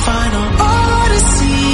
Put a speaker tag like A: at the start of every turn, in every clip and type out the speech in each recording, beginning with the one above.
A: final odyssey.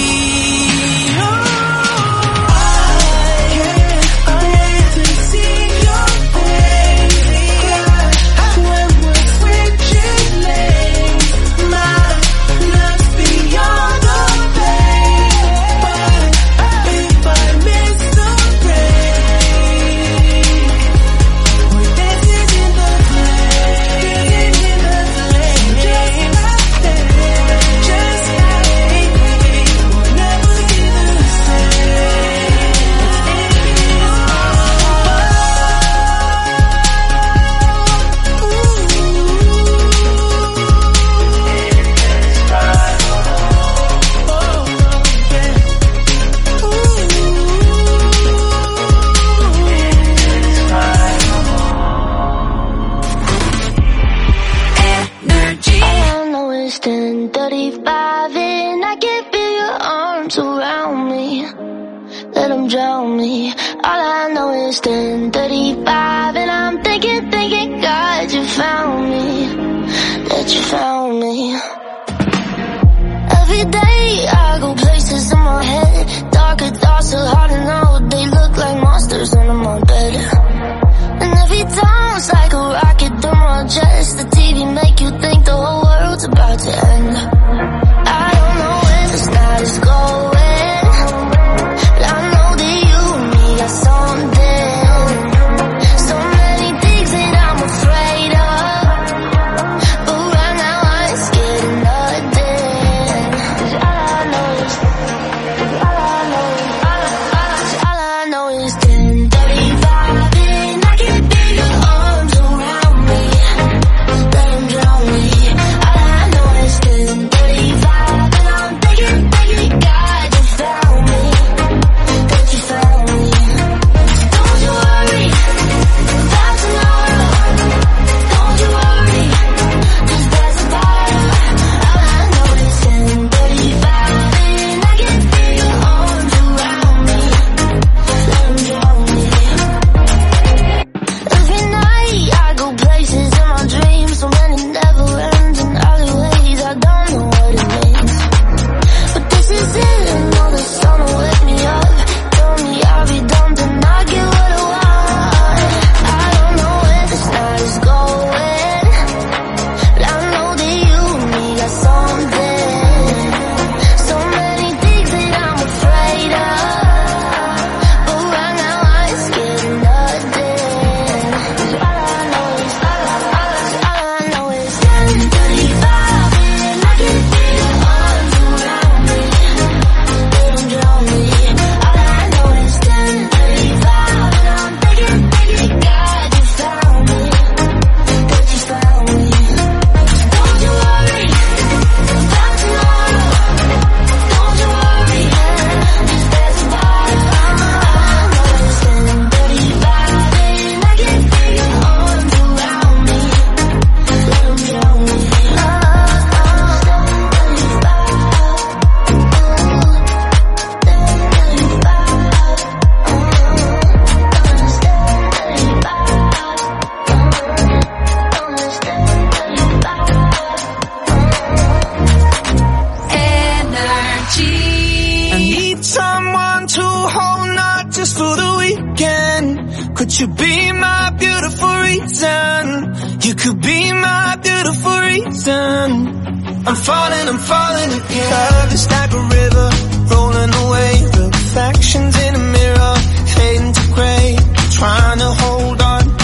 B: you be my beautiful reason? You could be my beautiful reason. I'm falling again. Love is like a river rolling away. Reflections in a mirror fading to grey. Trying to hold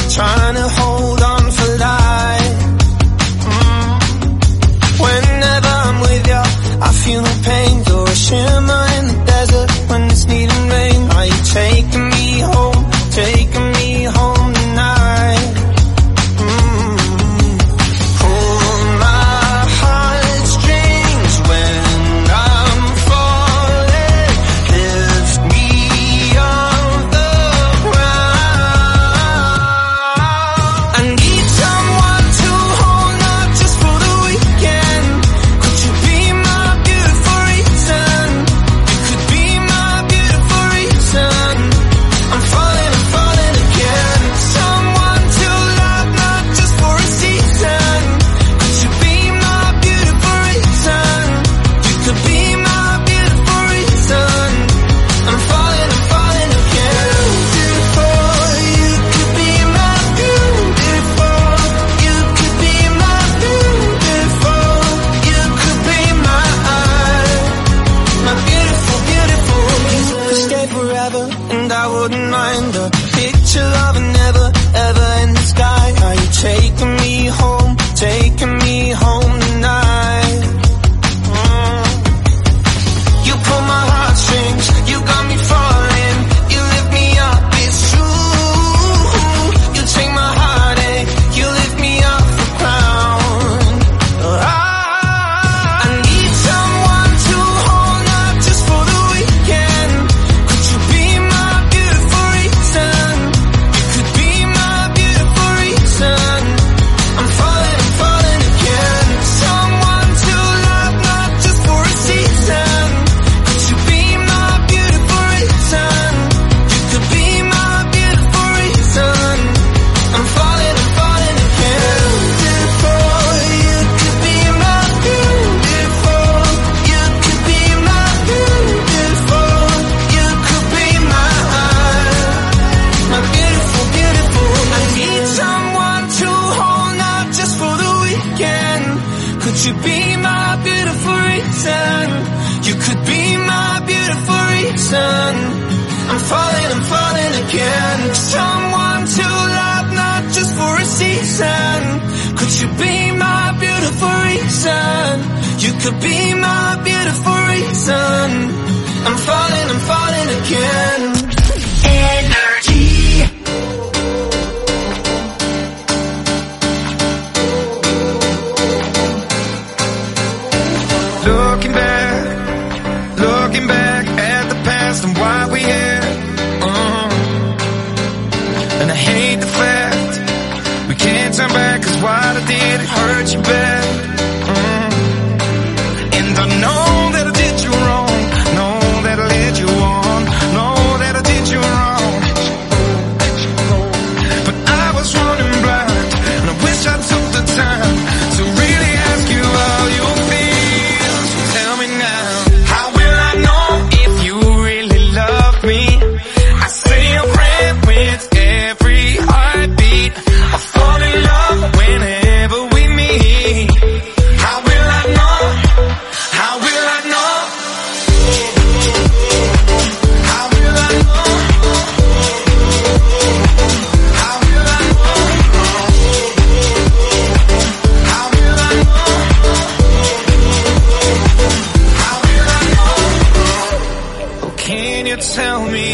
B: on for life. Whenever I'm with you, I feel no pain. You're a shimmer in the desert when it's needing rain. Are you taking me home tonight? Pull my heartstrings when I'm falling. Lift me off the ground. you be my beautiful reason? You could be my beautiful reason. I'm falling again. Someone to love, not just for a season. Could you be my beautiful reason? You could be my beautiful reason. I'm falling again. Energy. Looking back at the past and why we here. And I hate the fact we can't turn back, 'cause what I did, it hurt you bad. And I know that I did you wrong, know that I led you on, know that I did you wrong. But I was running blind, and I wish I took the time to really ask you how you feel. So tell me now, how will I know if you really love me? I say a prayer with every heartbeat. I fall in love whenever we meet. How will I know? How will I know? How will I know? How will I know? How will I know? How will I know? Oh, can you tell me?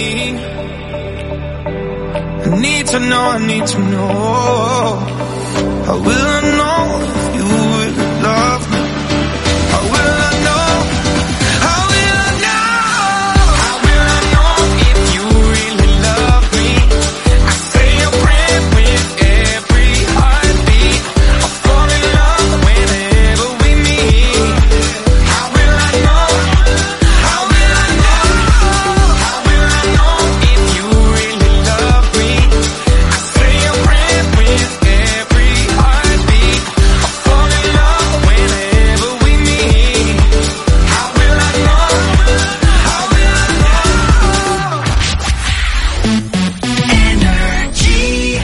B: I need to know, I need to know. How will I know if you really love me? How will I know? How will I know? How will I know if you really love me? I say a prayer with every heartbeat. I fall in love whenever we meet. How will I know? How will I know? How will I know if you really love me? I say a prayer with every heartbeat. I fall in love whenever we meet. How will I know? How will I know? Energy.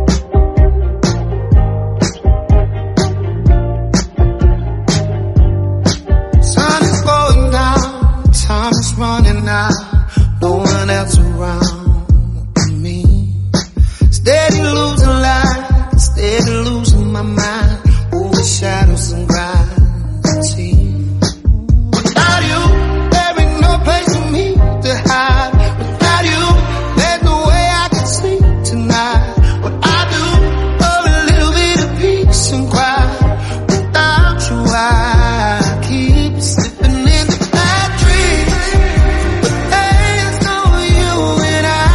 B: Sun is going down, time is running out, no one else around me. Steady losing light, steady losing my mind, over shadows and gravity. Without you, there ain't no place for me to hide. Without you, there's no way I can sleep tonight. What I do for a little bit of peace and quiet. Without you, I keep slipping in the bad dreams. But there's no you and I.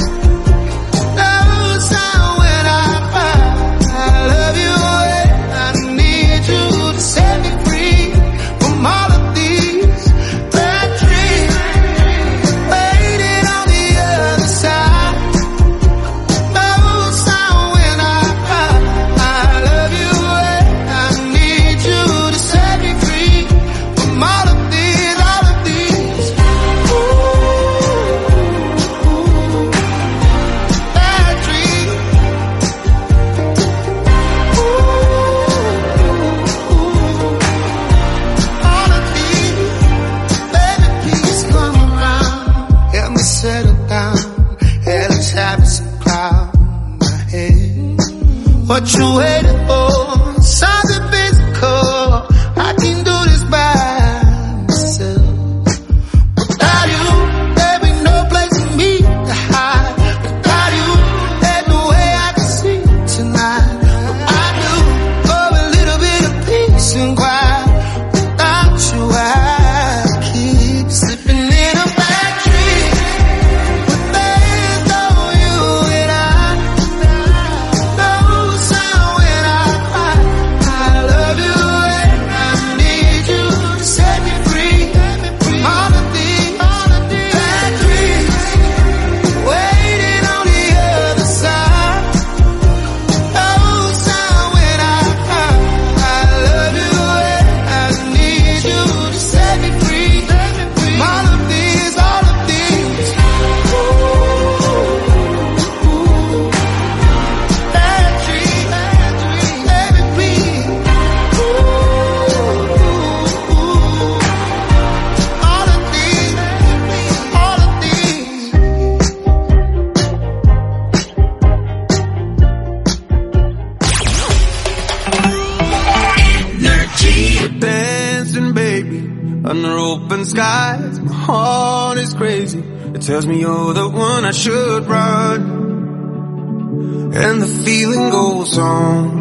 B: No sound when I cry. I love you and I need you to set me free from all of these bad dreams. Waiting on the other side. No sound when I cry. I love you and I need you to set me free from all of these, all of these. Bad dreams. All of these. Baby, please come around. Help me settle down. Hell is having some cloud in my head. What you waiting for? Something physical. I can do this by myself. Without you, there ain't no place for me to hide. Without you, there's no way I can sleep tonight. What I do for a little bit of peace and quiet. Without you, I keep slipping in a bad dream. But there's no you and I. No sound when I under open skies. My heart is crazy. It tells me you're the one I should run. And the feeling goes on.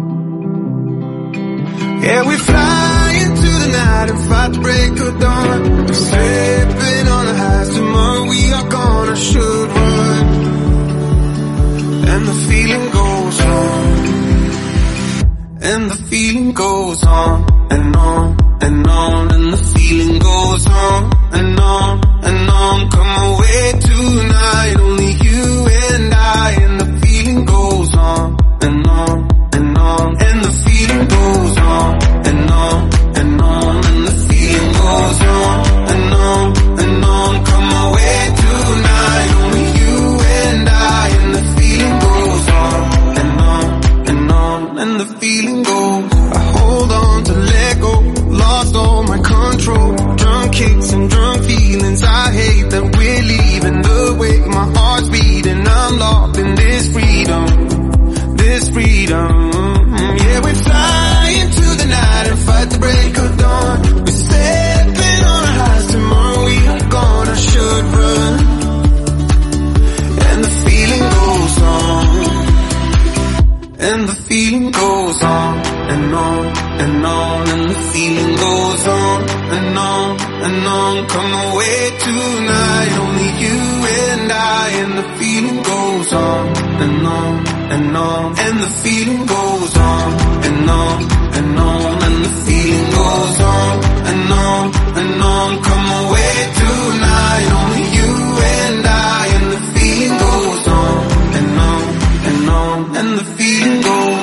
B: Yeah, we fly into the night and fight the break of dawn. We're slipping on the highs, tomorrow we are gone. I should run. And the feeling goes on. And the feeling goes on and on and on. And the feeling goes on and on and on. Come away tonight, only you and I. And the feeling goes on and on and on. And the feeling goes on and on and on. And the feeling goes on and on and on. Come away tonight, only you and I. And the feeling goes on and on and on. And the feeling goes. I hold on to let go, lost all my control. Drunk kicks and drunk feelings, I hate that we're leaving. The way my heart's beating, I'm locked in this freedom, this freedom. Yeah, we fly into the night and fight the break of dawn. We're stepping on our highs, tomorrow we are gone. I should run. And the feeling goes on. And the feeling goes on and on and on. And the feeling goes on and on and on. Come away tonight, only you and I. And the feeling goes on and on and on. And the feeling goes on and on and on. And the feeling goes on and on and on. Come away tonight, only you and I. And the feeling goes on and on and on. And the feeling goes on.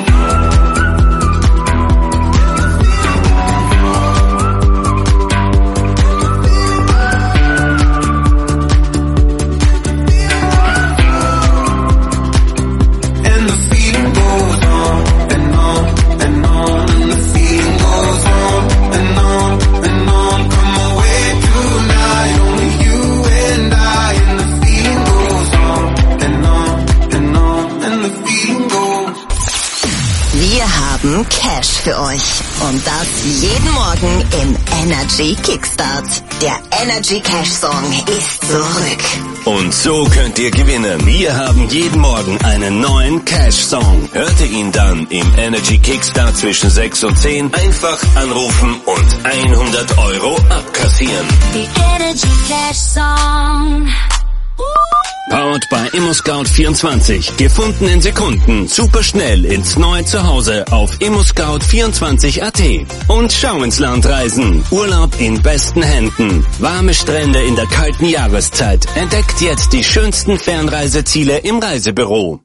C: Cash für euch. Und das jeden Morgen im Energy Kickstart. Der Energy Cash Song ist zurück.
D: Und so könnt ihr gewinnen. Wir haben jeden Morgen einen neuen Cash Song. Hört ihr ihn dann im Energy Kickstart zwischen 6 und 10. Einfach anrufen und 100 € abkassieren.
A: The Energy Cash Song.
D: Powered by ImmoScout24. Gefunden in Sekunden. Super schnell ins neue Zuhause auf ImmoScout24.at. Und schau ins Land reisen. Urlaub in besten Händen. Warme Strände in der kalten Jahreszeit. Entdeckt jetzt die schönsten Fernreiseziele im Reisebüro.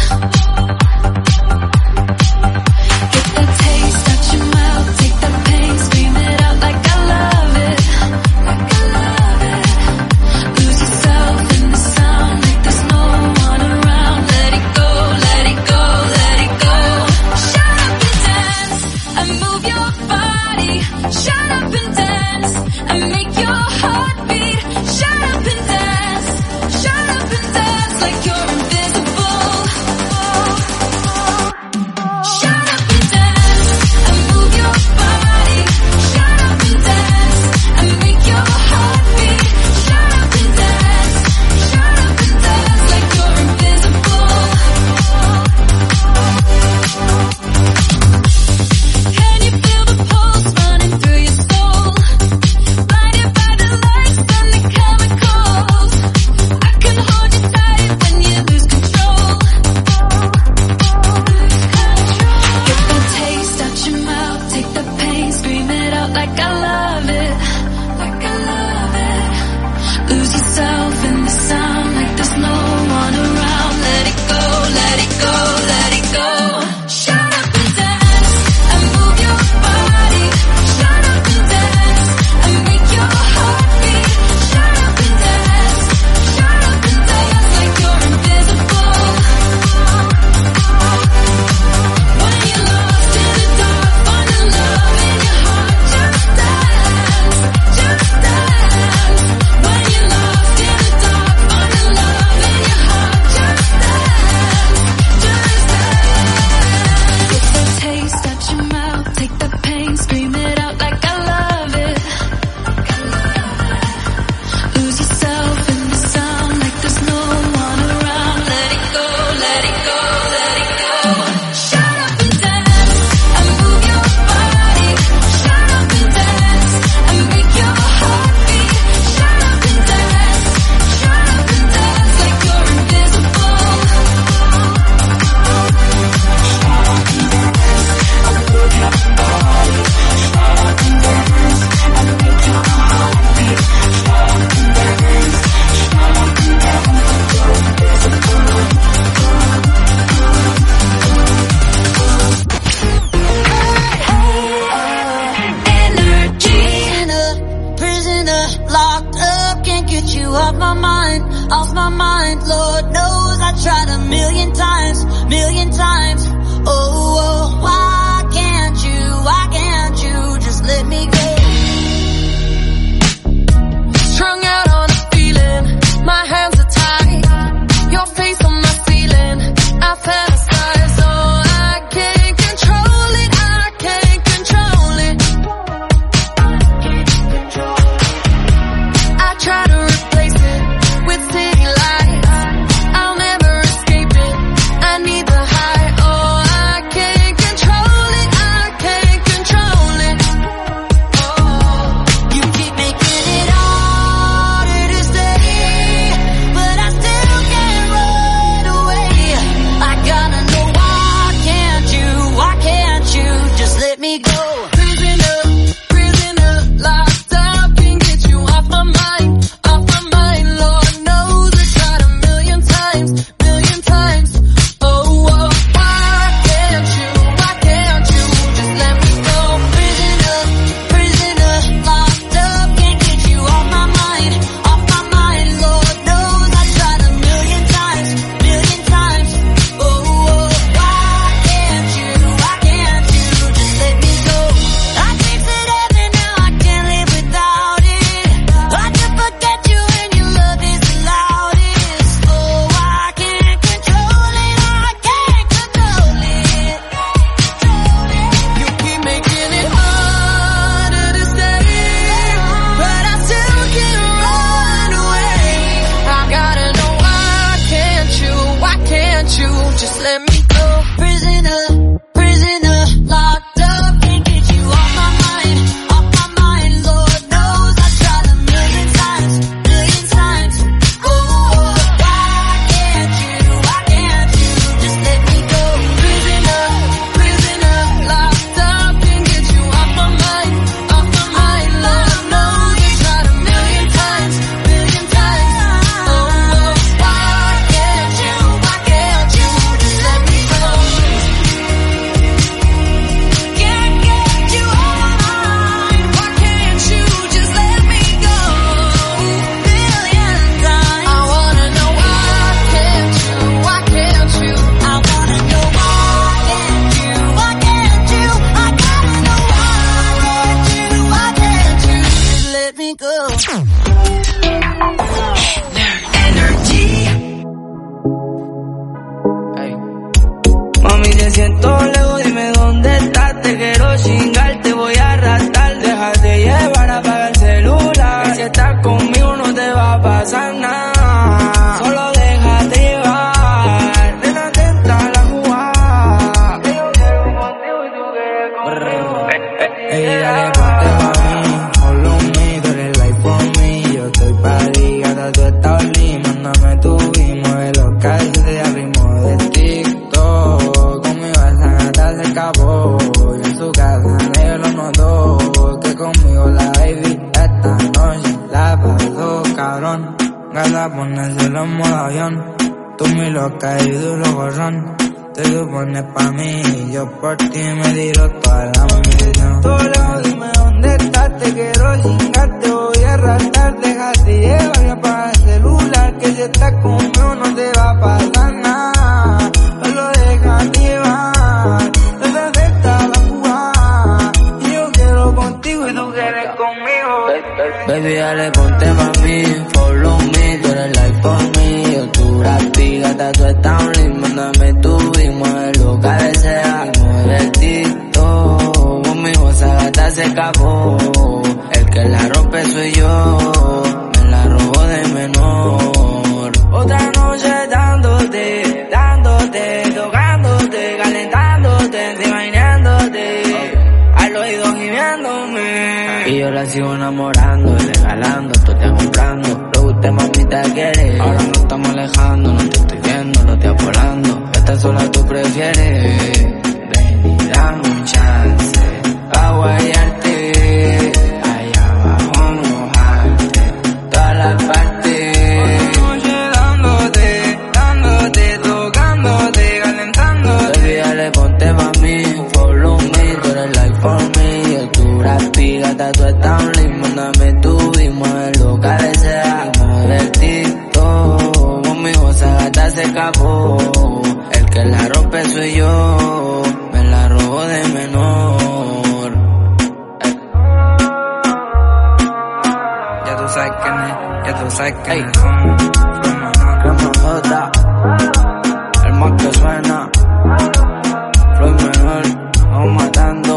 A: Take the pain locked up, can't get you off my mind. Lord knows I tried a million times. Oh, why can't you just let me go?
E: Strung out on a feeling, my hands are tied. Your face on my ceiling, I fantasize. Oh, I can't control it. I try to replace it with city lights. I'll never escape it. I need the high. Oh, I can't control it. Oh,
A: You keep making it harder to stay, but I still can't run away. I gotta know why can't you just let me go?
E: Prisoner, locked up, can't get you off my mind. Lord knows I tried a million times. Oh, why can't you just let me go?
A: Prisoner, locked up, can't get you off my mind. Lord knows I tried a million times. Oh, why can't you just let me go? I tasted heaven, now I can't live without it. I can forget you when your love is the loudest. Oh, I can't control it.
E: You keep making it harder to stay, but I still can't run away. I gotta know why can't you just let me go?
A: Prisoner, locked up, can't get you off my mind. Lord knows I tried a million times. Oh, why can't you just let me go?
E: Prisoner, locked up, can't get you off my mind. Lord knows I tried a million times. Oh, why can't you just let me go?
A: Can't get you off my mind.
E: Why can't you just let me go?
A: Million times.
E: I wanna know why can't you?
A: I wanna know why can't you? I gotta know why can't you just let me go?
F: Mami, te siento lejos, dime dónde estás. Te quiero chingar, te voy a arrastrar. Déjate llevar, apaga el celular. Si estás conmigo no te va a pasar nada. Solo déjate llevar. Ven atenta a la jugada. Yo quiero contigo y tú quieres conmigo. Ey, dale, ponte pa' mí. Follow me, tú eres life for me. Yo estoy pa' ti, gata, tú estás lit. Mándame tu beat, mueve los calles de ritmo de TikTok. Conmigo esa gata se escapó. Y en su casa nadie lo notó. Que conmigo la baby esta noche la pasó, cabrón. Gata, póneselo en modo avión. Tú mi loca y duro gorrón. Te supones pa' mí, yo por ti me tiro toda la munición. Todo lejos, dime dónde estás, te quiero chingar, te voy a arrastrar. Déjate llevar y apaga el celular, que si estás conmigo no te va a pasar nada. Solo déjate llevar, desde esta la jugada. Y yo quiero contigo y tú quieres conmigo. Baby, dale, ponte pa' mí, follow me, tú eres life for me. Yo tu rapi, gata, tú estás un lit, mándame tu beat, muévelo, cabecea, mueve el TikTok. Conmigo esa gata se escapó, el que la rompe soy yo, me la robo de menor. Otra noche dándote, tocándote, calentándote, imaginándote, al oído gimiéndome. Y yo la sigo enamorando, regalando, tú te comprando. Lo que usted mamita quiere, ahora nos estamos alejando. No te estoy viendo, no te apolando. Esta sola tú prefieres. Ven y dame un chance pa' guayarte, allá abajo mojarte, todas las partes. Noche dándote, tocándote, calentándote. Baby, dale, ponte pa' mí, follow me, tú eres life for me. Yo tu rapi, gata, tú estás un lit, mándame tu beat, mueve sabes quién es, ya tú sabes quién es. Que me joda, el más que suena. Flow mejor, vamos matando.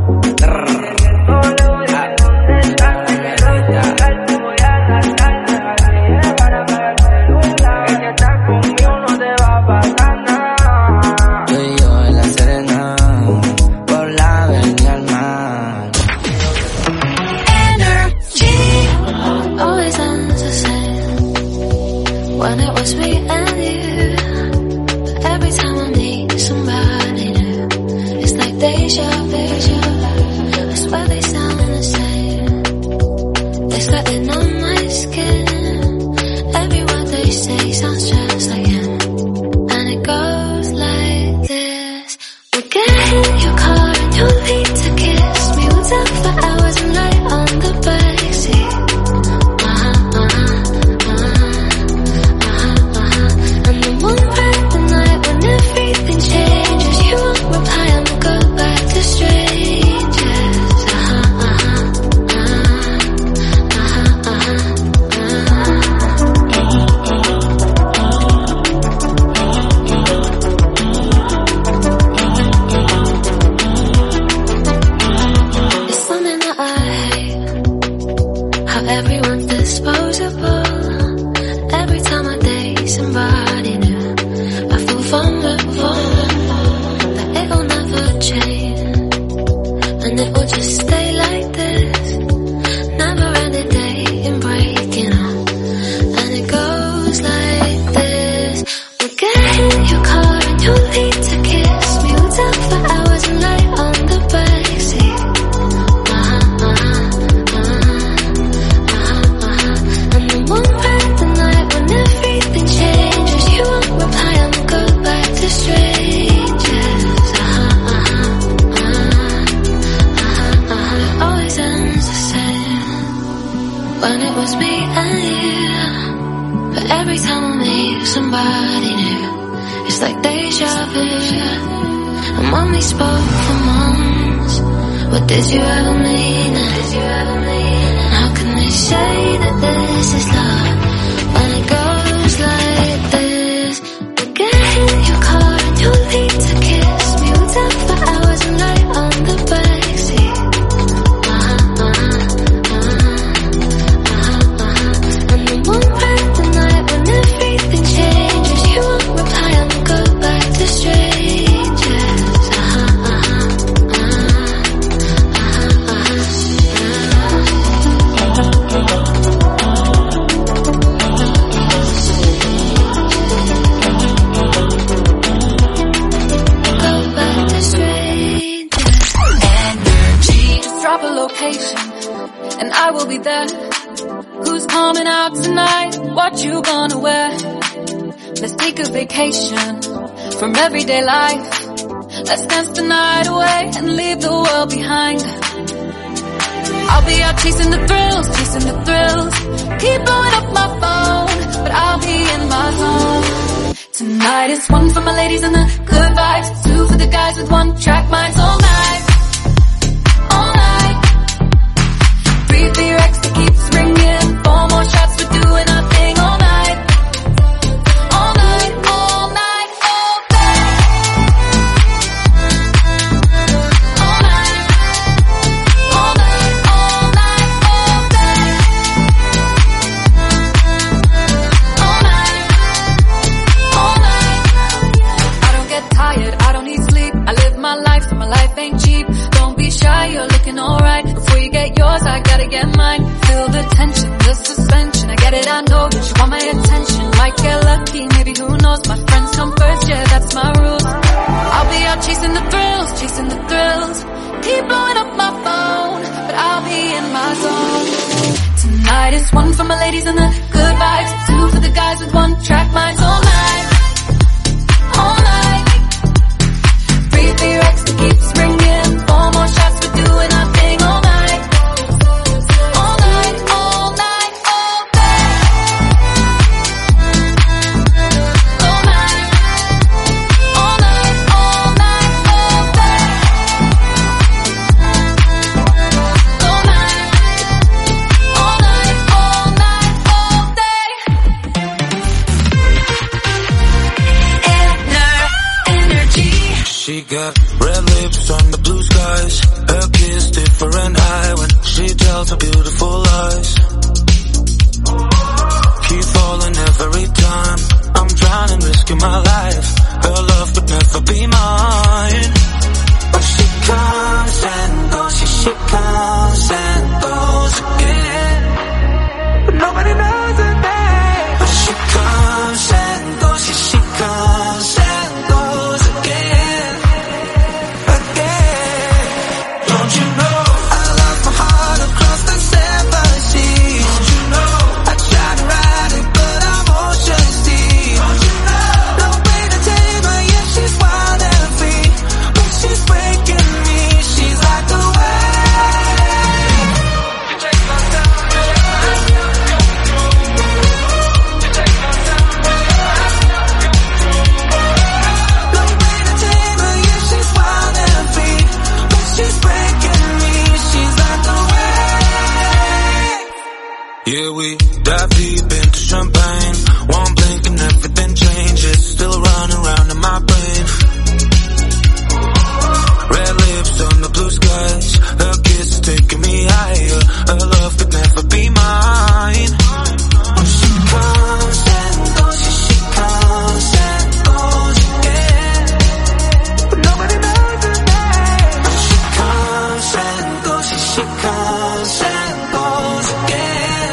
E: When it was me and you, but every time I meet somebody new, it's like deja vu. I swear they sound the same. It's like they're on my skin. Every word they say sounds just like him, and it goes like this. We'll get in your car and you'll need to kiss me. We'll talk for hours and lie on the backseat. Everyone's disposable. Every time I date somebody new, I feel vulnerable that it'll never change, and it will just stay like this. Never ending dating, breaking up, and it goes like this. We'll get in your car and you'll need to kiss me. We'll talk for hours and lie on the backseat. When it was me and you, but every time I meet somebody new, it's like deja vu. And when we spoke for months, what did you ever mean? How can they say that this is love when it goes like this? We'll get in your car and you'll need to kiss me. We'll talk for hours and lie on the backseat.
G: And I will be there. Who's coming out tonight? What you gonna wear? Let's take a vacation from everyday life. Let's dance the night away and leave the world behind. I'll be out chasing the thrills, chasing the thrills. Keep blowing up my phone, but I'll be in my zone. Tonight is one for my ladies and the good vibes, two for the guys with one track minds all night. All night. Breathe the Rex that keeps ringing. 4 more shots, we're doing our thing all night. All night, all night, all day. All night, all night, all night, all day. All night, all night. I don't get tired, I don't need sleep. I live my life, so my life ain't cheap. Don't be shy, you're looking alright. Before you get yours, I gotta get mine. Feel the tension, the suspension. I get it, I know that you want my attention. Might get lucky, maybe who knows. My friends come first, yeah, that's my rule. I'll be out chasing the thrills, chasing the thrills. Keep blowing up my phone, but I'll be in my zone. Tonight is one for my ladies and the good vibes, two for the guys with one track minds all night. All night. Breathe the Rex that keeps ringing. 4 more shots, we're doing our thing all night. All night, all night, all day. All night, all night, all night, all day. All night, all night, all
B: got red lips on the blue skies. Her kiss different high when she tells her beautiful lies. Keep falling every time. I'm drowning, risking my life. Her love could never be mine. But she comes and goes, she comes and goes again. But nobody knows her name. But she comes and goes, she comes and goes again. Again. Don't you know I lost my heart across the 7 seas? Don't you know I tried to ride it but I'm ocean deep? Don't you know no way to tame her, yeah she's wild and free. But she's breaking me, she's like the wave. You take my time, you take my time, you take my time, no way to tame her, yeah she's wild and free. But she's breaking me, she's like the wave. Yeah, we dive deep into champagne. One blink and everything changes. Still running around in my brain. Red lips on the blue skies. Her kiss is taking me higher. Her love could never be mine. She comes and goes, she comes and goes again. But nobody knows her name. She comes and goes, she comes and goes again.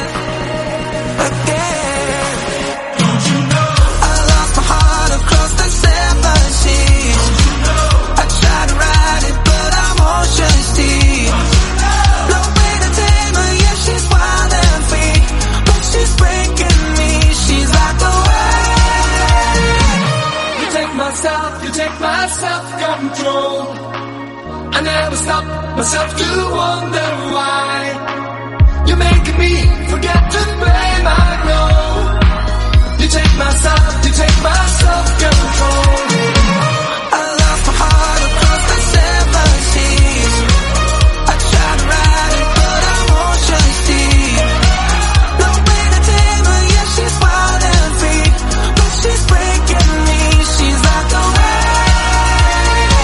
B: Again. Don't you know I lost my heart across the 7 seas? Don't you know I tried to ride it but I'm ocean deep? No way to tame her, yeah she's wild and free. But she's breaking me, she's like the wave.
F: You take my self-control. I never stop myself to wonder why. You're making me forget to blame, I know. You take my self-control.
B: I lost my heart across the 7 seas. I tried to ride it but I'm ocean deep. No way to tame her, yeah she's wild and free. But she's breaking me, she's like the wave.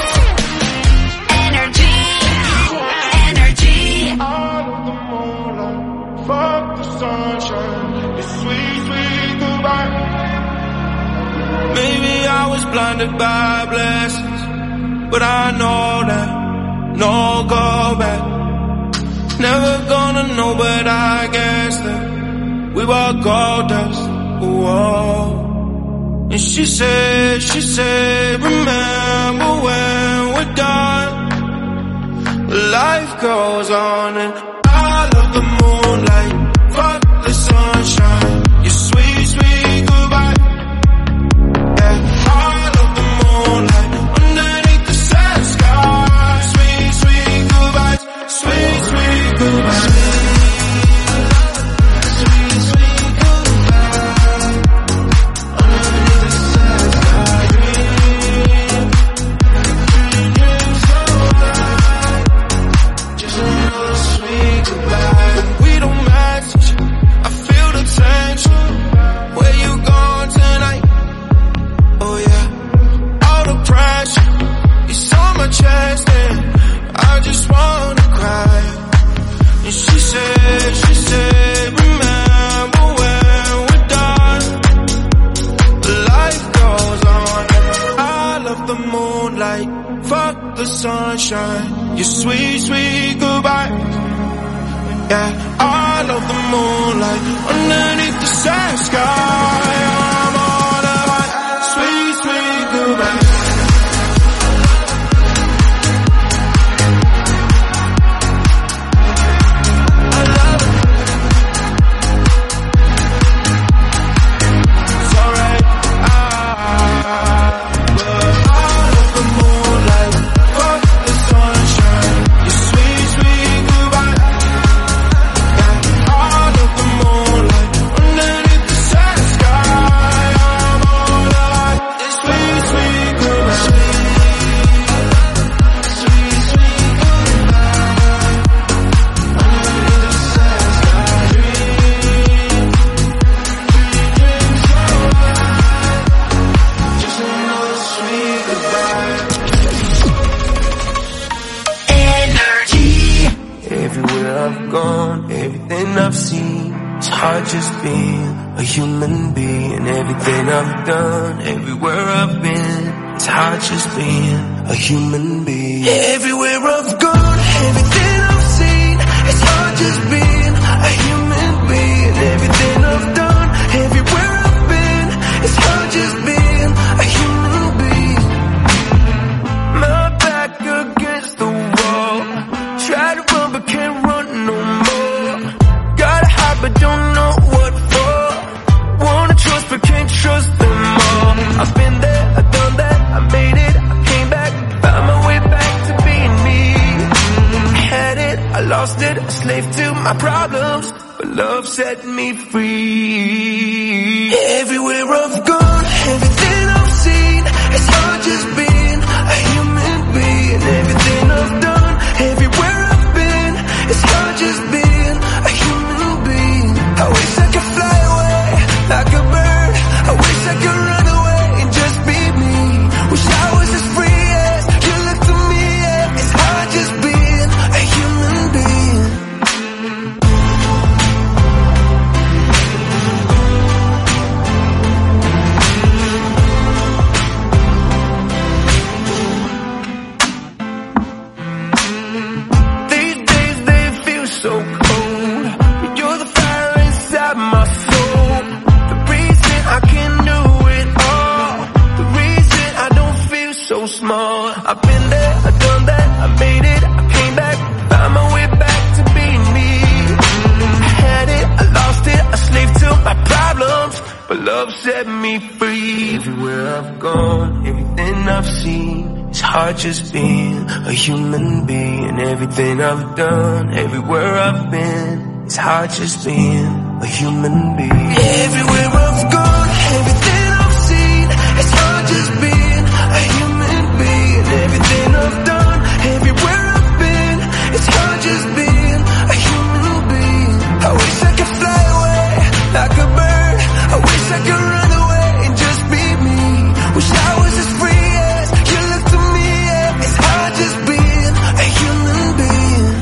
C: Energy, energy.
H: Out of the moonlight, fuck the sunshine. It's sweet, sweet goodbye.
B: Maybe I was blinded by blessings, but I know that no go back. Never gonna know, but I guess that we were gold dust. Whoa. And she said, remember when we're done. Life goes on and I love the moonlight, fuck the sunshine. Your sweet, sweet goodbye. I love the moonlight underneath the sad sky. Sweet, sweet goodbyes, sweet, sweet goodbyes. Sweet, sweet goodbyes underneath the sad sky. Dreaming so high, just another sweet goodbye. We don't match, I feel the tension. Where you going tonight? Oh yeah, all the pressure is on my chest and I just wanna cry. And she said, remember when we're done. Life goes on. I love the moonlight, fuck the sunshine. Your sweet, sweet goodbye. Yeah, I love the moonlight underneath the sad sky. I'm all about sweet, sweet goodbye. I love it. It's alright. But I love the moonlight, fuck the sunshine. Your sweet, sweet goodbye. Yeah, I love the moonlight underneath the sad sky. everything I've seen. It's hard just being a human being. Everything I've done, everywhere I've been. It's hard just being a human being. Everywhere I've gone, everything I've seen. It's hard just being a human being. Everything I've done, everywhere I've been. It's hard just being a human being. My back against the wall. Try to run but can't run no more. Gotta hide but don't know what for. Wanna trust but can't trust them all. I've been there, I've done that, I made it, I came back, found my way back to being me. I had it, I lost it, a slave to my problems, but love set me free. Everywhere I've gone, everything I've seen, it's hard just being a human being. Everything I've done, everywhere I've been, it's hard just being a human being. I wish I could fly away like a bird. I wish I could run away and just be me. Wish I was as free as you look to me. Yeah. It's hard just being a human being. These days they feel so cold, but you're the fire inside my soul. The reason I can do it all, the reason I don't feel so small. I've been there, I've done that, I made it, I came back, found my way back to being me. I had it, I lost it, a slave to my problems, but love set me free. Everywhere I've gone, everything I've seen, it's hard just being a human being. Everything I've done, everywhere I've been, it's hard just being a human being. Everywhere I've gone, everything I've seen, it's hard just being a human being. Everything I've done, everywhere I've been, it's hard just being a human being. I wish I could fly away like a bird. I wish I could run away and just be me. Wish I was as free as you look to me. Yeah. It's hard just being a human being.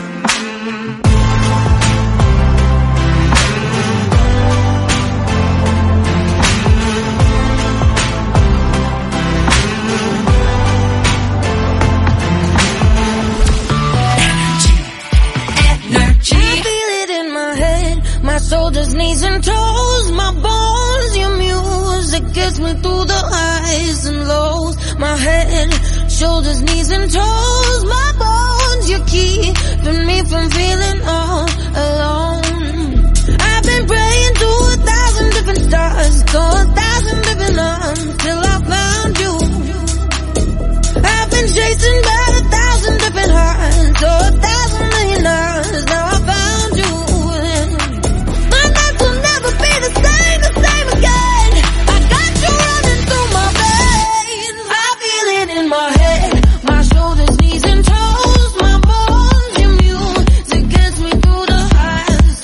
A: I feel it in my head, my shoulders, knees and toes, my bones. Your music gets me through the highs and lows. My head, shoulders, knees and toes, my bones. You're keeping me from feeling all alone. I've been praying to 1,000 different stars, to 1,000 different arms, till I found you. I've been chasing by 1,000 different hearts, to 1,000 million hours. Now I found you. My nights will never be the same again. I got you running through my veins. I feel it in my head, my shoulders, knees and toes, my bones. Your music gets me through the highs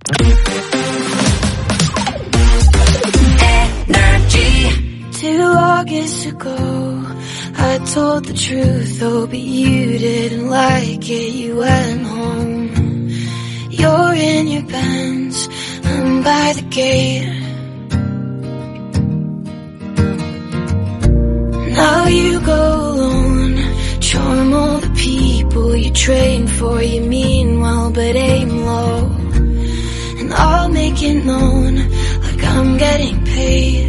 E: 2 August ago, I told the truth, oh, but you didn't like it, you went home. You're in your Benz, I'm by the gate. Now you go alone, charm all the people you train for, you mean well but aim low. And I'll make it known, like I'm getting paid.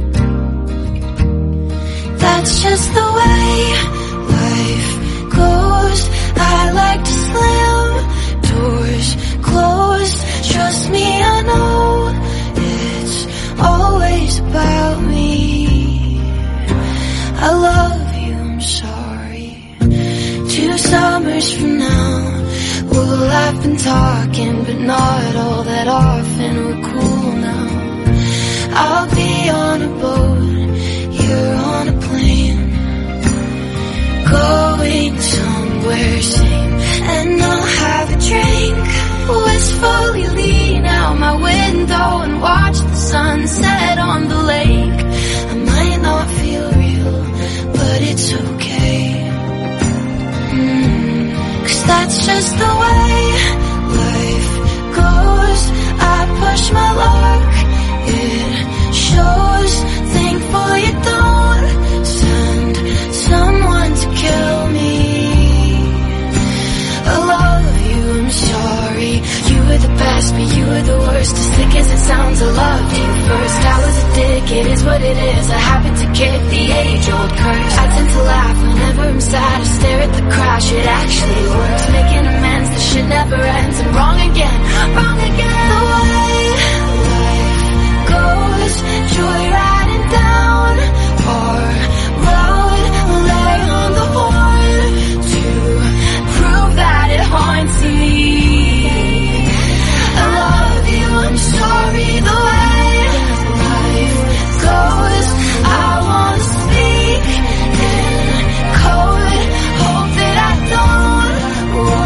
E: That's just the way life goes. I like to slam doors closed. Trust me, I know it's always about me. I love you, I'm sorry. 2 summers from now, we'll laugh and talking, but not all that often. We're cool now. I'll be on a boat, you're on a plane, going somewhere same, and I'll have a drink, wistfully lean out my window and watch the sunset on the lake. I might not feel real, but it's okay, 'cause that's just the way life goes. I push my luck, it shows. Thankful you don't send someone to kill me. I love you, I'm sorry. You were the best, but you were the worst. As sick as it sounds, I loved you first. I was a dick, it is what it is. I happen to get the age-old curse. I tend to laugh whenever I'm sad. I stare at the crash, it actually works. Making amends, this shit never ends. I'm wrong again, wrong again. The way life goes, joyriding down our road, lay on the horn to prove that it haunts me. I love you, I'm sorry. The way life goes, I wanna speak in code, hope that I don't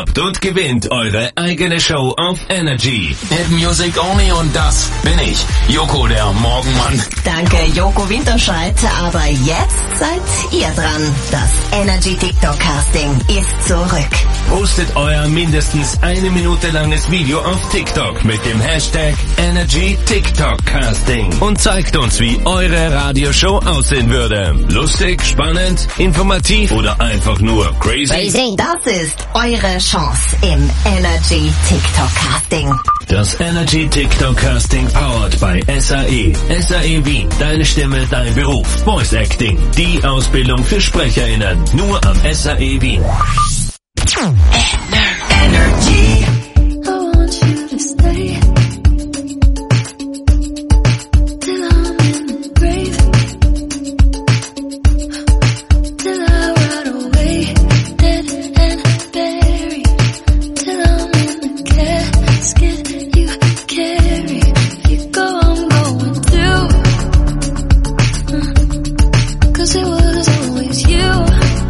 D: habt und gewinnt eure eigene Show auf Energy.
I: Hit Music Only und das bin ich, Joko, der Morgenmann.
C: Danke, Joko Winterscheid. Aber jetzt seid ihr dran. Das Energy TikTok Casting ist zurück.
D: Postet euer mindestens 1 Minute langes Video auf TikTok mit dem Hashtag Energy TikTok Casting und zeigt uns, wie eure Radioshow aussehen würde. Lustig, spannend, informativ oder einfach nur crazy?
C: Das ist eure Chance im Energy TikTok Casting.
D: Das Energy TikTok Casting powered by SAE. SAE Wien. Deine Stimme, dein Beruf. Voice Acting. Die Ausbildung für SprecherInnen. Nur am SAE Wien.
C: Energy.
G: I want you to stay till I'm in the grave, till I rot away, dead and buried, till I'm in the casket you carry. If you go, I'm going through, 'cause it was always you.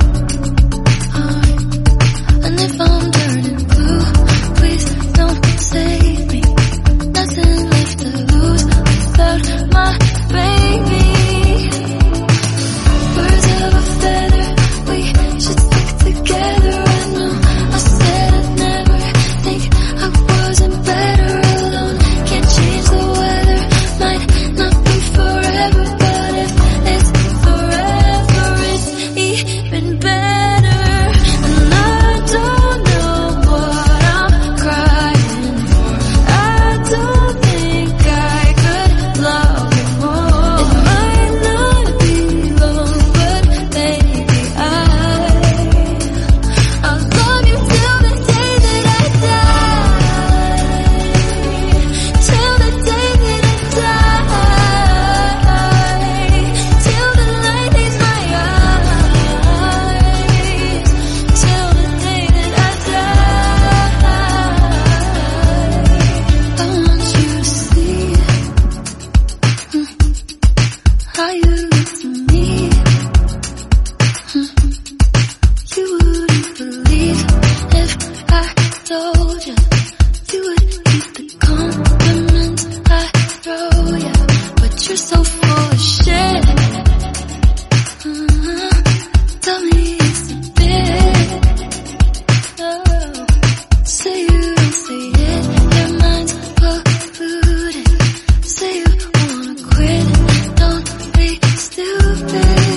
G: And if I'm turning blue, please don't save me. Nothing left to lose without my baby. Birds of a feather, we should stick together. I know I said I'd never think I wasn't better alone. Can't change the weather, might not be forever, but if it's forever, it's even better. And I don't know what I'm crying for. I don't think I could love you more. It might not be long, but baby, I'll love you till the day that I die. Till the day that I die. Till the light leaves my eyes. Till the day that I die. I want you to see how you look to me. You wouldn't believe if I told you. You would keep the compliments I throw you, but you're so full of shit. Tell me it's a bit. Oh, say you don't say it, your mind's polluted. Say you wanna quit, don't be stupid.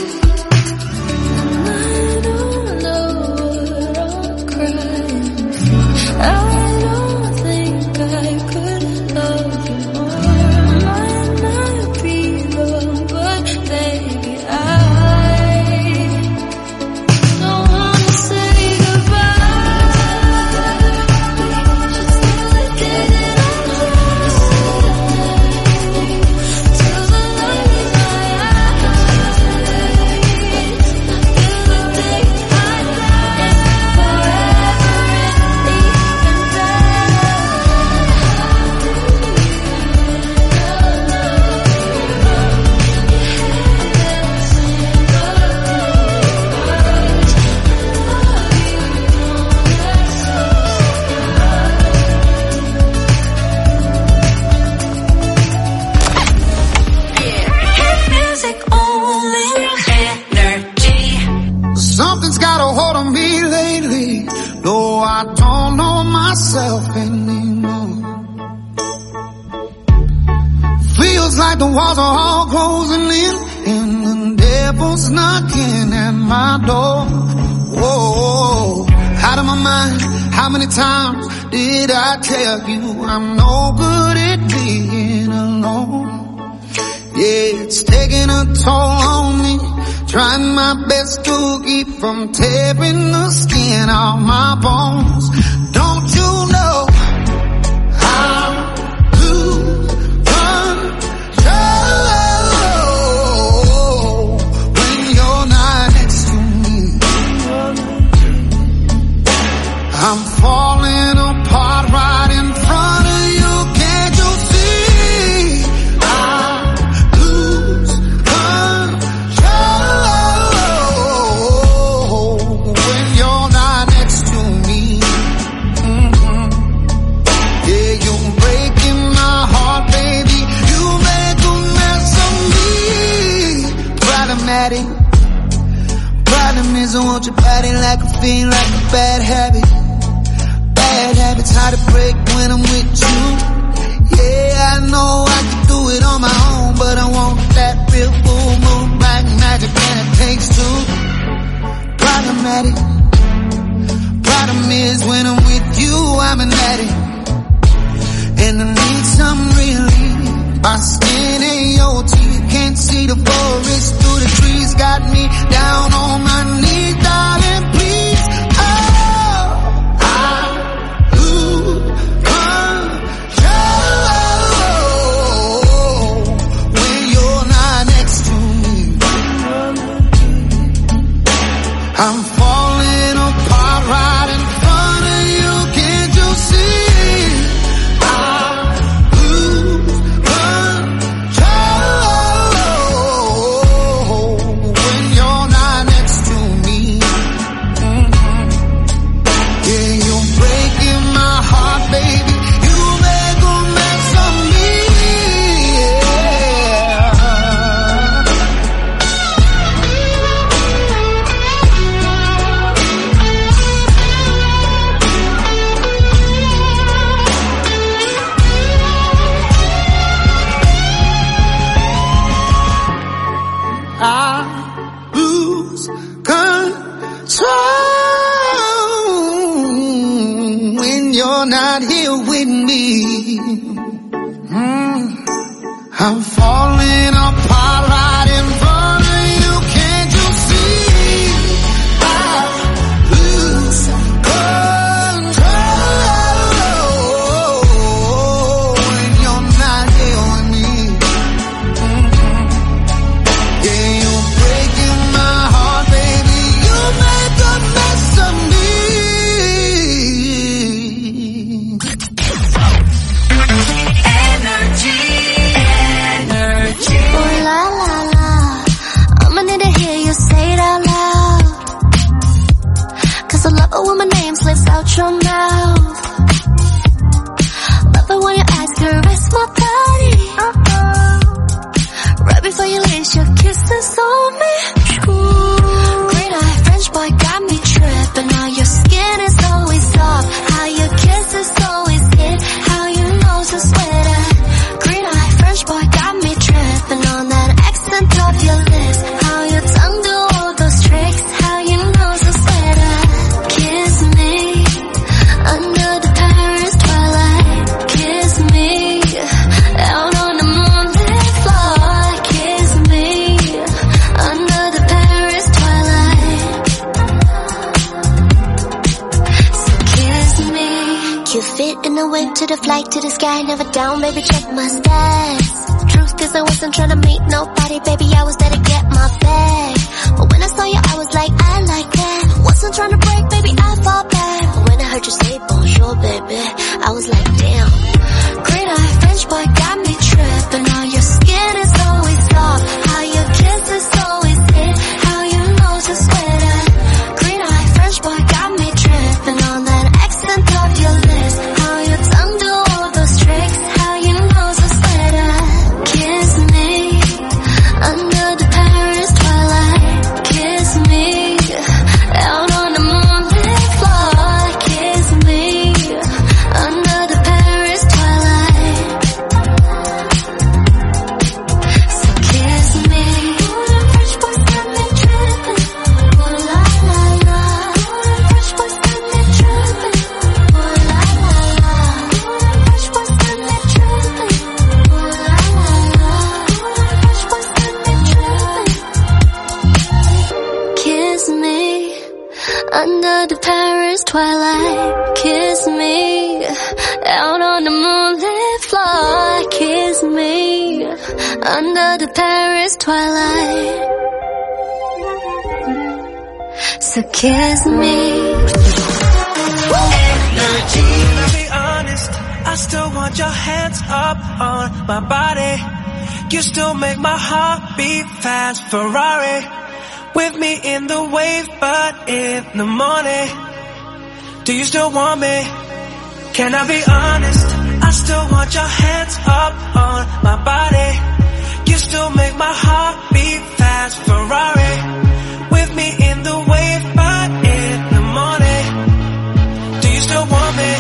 G: And I don't know what I'm crying for. I don't think I could love you more. Might not be long, but baby, I don't wanna say goodbye. Just till the day that I die. Till the light leaves my eyes. Till the day I die. Forever music only. Energy.
B: Something's got a hold on me lately. No, I don't know myself anymore. Feels like the walls are all closing in, and the devil's knocking at my door. Whoa, out of my mind. How many times did I tell you I'm no good at being alone? Yeah, it's taking a toll on me. Trying my best to keep from tearing the skin off my bones. Don't you know how to run when you're not next to me? I'm falling apart right in front of you. Can't you see? I lose control when you're not next to me.
J: addict. Problem is I want your body like a fiend, like a bad habit. Bad habits hard to break when I'm with you. Yeah, I know I can do it on my own, but I want that real full moon like magic and it takes two. Problematic. Problem is when I'm with you, I'm an addict. And I need some relief. My skin ain't your teeth. Can't see the forest through the trees. Got me down on my knees, darling, please. Oh, I lose control when you're not next to me. I'm falling apart right in front of you. Can't you see? I'm falling apart right in front of you. Can't you see? I lose control when you're not here with me. Yeah, you're breaking my heart, baby. You make a mess of me.
K: When my name slips out your mouth, love it when your eyes caress my body. Right before you leave, your kisses on me. Green eye French boy got me tripping. How your skin is always soft, how your kisses always hit, how your nose is sweater. Green eye French boy got me tripping on that accent of your lips, how your tongue do all those tricks, how your nose is sweater. Kiss me under the Paris twilight. Kiss me out on the moonlit floor. Kiss me under the Paris twilight. So kiss me. You fit in the wave to the flight to the sky, never down, baby, check my stats. Truth is I wasn't trying to meet nobody, baby, I was there to get my bag. But when I saw you, I was like, I like that. Wasn't trying to break, baby, I fall back. But when I heard you say bonjour, baby, I was like, damn. Great eye French boy got me tripping. How your skin is always soft, how your kisses always hit, how your nose is sweater. Great eye French boy got me tripping on that accent of your lips, how your tongue do all those tricks, how your nose is sweater. Kiss me under the Paris twilight. Kiss me out on the moonlit floor. Kiss me under the Paris twilight. So kiss me. Fresh boys got me tripping. Oh la la la. Fresh boys got me tripping. Oh la la la. Fresh boys got me tripping. Oh la la la. Fresh boys got me tripping. Kiss me under the Paris twilight. Kiss me out on the moonlit floor. Kiss me under the Paris twilight. So kiss me.
B: Energy. Can I be honest? I still want your hands up on my body. You still make my heart beat fast. Ferrari with me in the wave, but in the morning. Do you still want me? Can I be honest? I still want your hands up on my body. You still make my heart beat fast. fast Ferrari. With me in the wave, but in the morning. Do you still want me?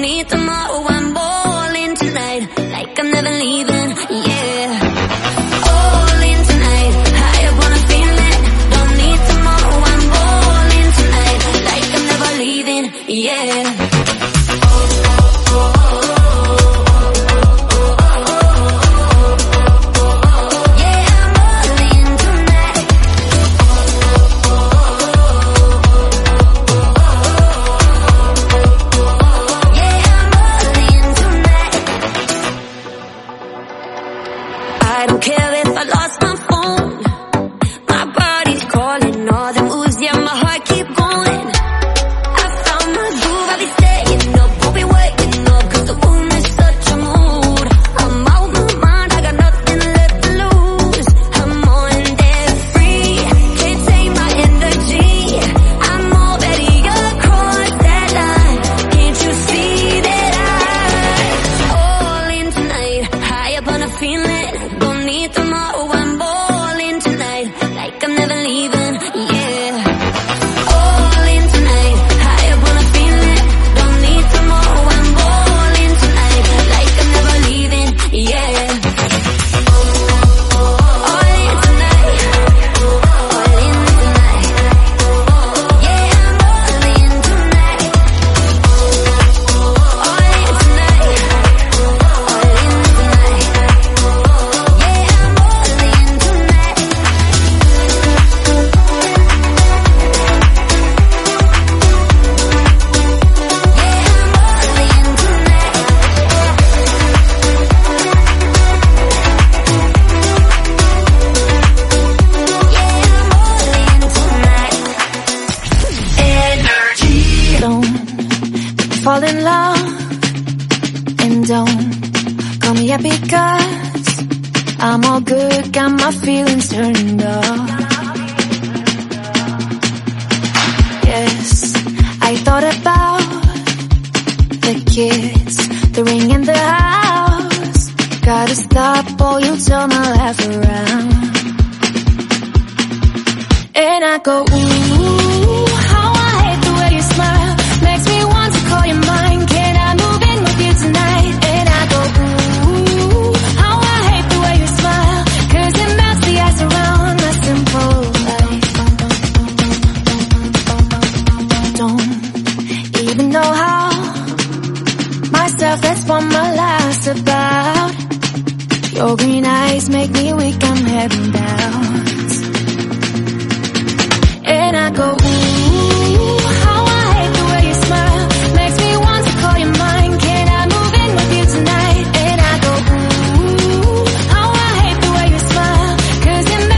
K: need tomorrow, I'm balling tonight, like I'm never leaving, yeah. All in tonight, high up on a feeling. Don't need tomorrow, I'm balling tonight, like I'm never leaving, yeah. I don't care if I lost my phone. My body's calling, all the moves, yeah, my heart keep going. I found my groove, I'll be staying up, won't be waking up, 'cause the room is such a mood. I'm out my mind, I got nothing left to lose. I'm on there free, can't take my energy. I'm already across that line, can't you see that I'm all in tonight, high up on a feeling. Don't need tomorrow, I'm balling tonight, like I'm never leaving, yeah. All in tonight, high up on a feeling. Don't need tomorrow, I'm balling tonight, like I'm never leaving, yeah. All in tonight, all in tonight, yeah, I'm all in tonight. All in tonight, all in tonight. Don't fall in love and don't call me up because I'm all good, got my feelings turned off. Yes, I thought about the kids, the ring in the house. Gotta stop or you turn my life around. And I go, ooh, how I hate the way you smile. Makes me want to call you mine. Can I move in with you tonight? And I go, ooh, how I hate the way you smile. 'Cause it melts the ice around my simple life. Don't even know how. Myself, that's what my life's about. Your green eyes make me weak, I'm heading down.